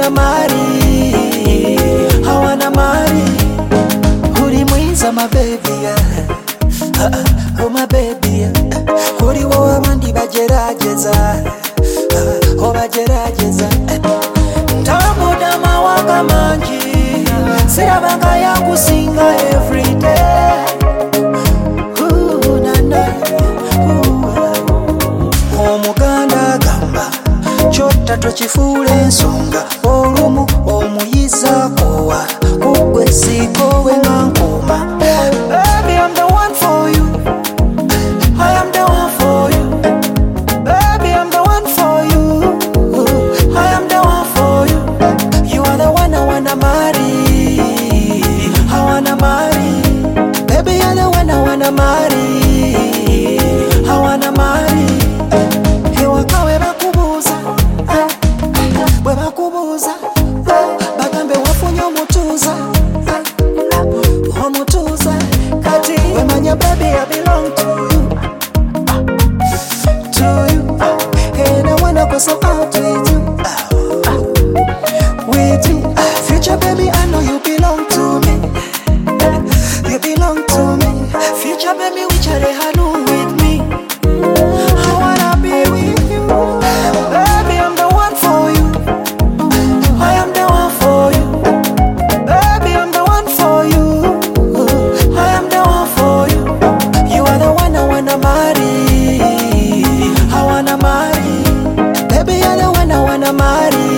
wanna marry, I wanna marry. Uri mwiza my baby, yeah. Oh my baby, yeah. Uri wowe abandi bagerageza, oh bagerageza. Ntamudama wakamanji, sirabanga yakusinga every day. Omuganda gamba kyota tokifuula ensonga olumu omuyiza kowa kugwe sikowe nga nkuuma. Baby, I'm the one for you, I am the one for you. Baby, I'm the one for you, I am the one for you. You are the one I wanna marry, I wanna marry. Baby, you're the one I wanna marry, I wanna marry. Bagambe wafunye omutuuza, omutuuza kati wemanya baby I belong to you, to you. And I wanna go so out with you, with you. Future baby I know you belong to me, you belong to me. Future baby we chare hanu with me, I wanna be with you. Baby I'm the one for you, I am the one for you. Baby, I'm the one for you, I am the one for you. You are the one I wanna marry, I wanna marry. Baby, you're the one I wanna marry,